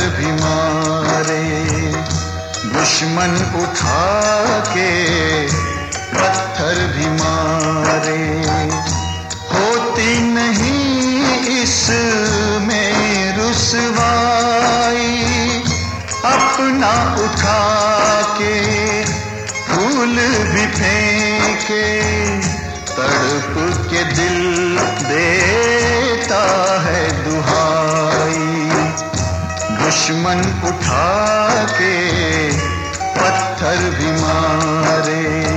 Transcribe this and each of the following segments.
भी मारे, दुश्मन उठा के पत्थर भी मारे। होती नहीं इसमें रुसवाई, अपना उठा के फूल भी फेंके, तड़प के दिल देता है दुहाई। दुश्मन उठा के पत्थर भी मारे।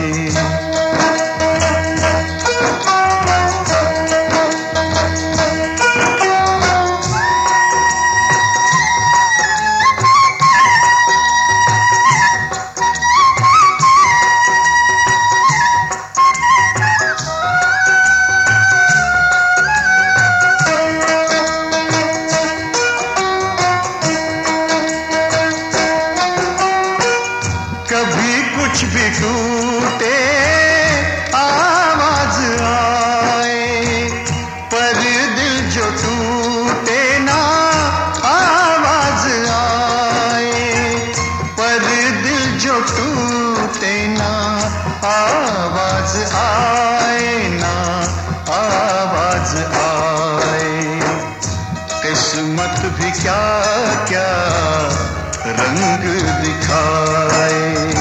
कभी कुछ भी टूटे आवाज आए, पर दिल जो टूटे ना आवाज आए, पर दिल जो टूटे ना आवाज आए, ना आवाज आए। किस्मत भी क्या क्या रंग दिखाए,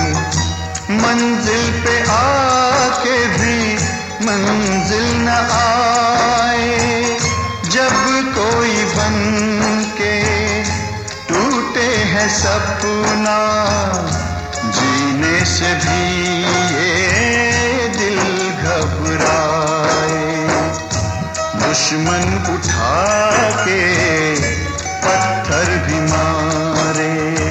मंजिल पे आके भी मंजिल न आए। जब कोई बन के टूटे है सपना, जीने से भी ये दिल घबराए। दुश्मन उठा के पत्थर भी मारे।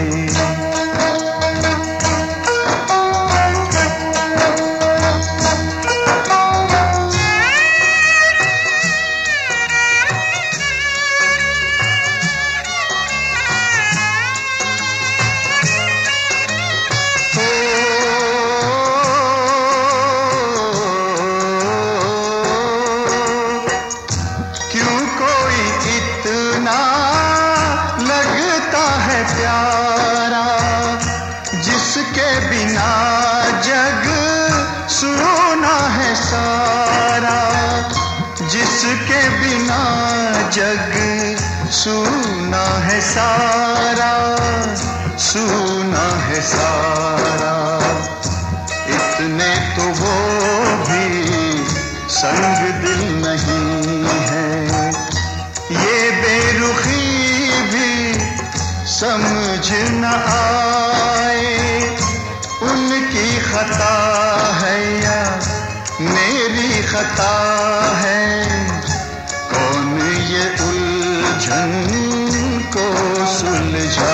प्यारा जिसके बिना जग सुना है सारा, जिसके बिना जग सुना है सारा, सुना है सारा। इतने तो वो भी संग दिल नहीं है, ये बेरुखी भी समझ न आए। उनकी खता है या मेरी खता है, कौन ये उलझन को सुलझाए।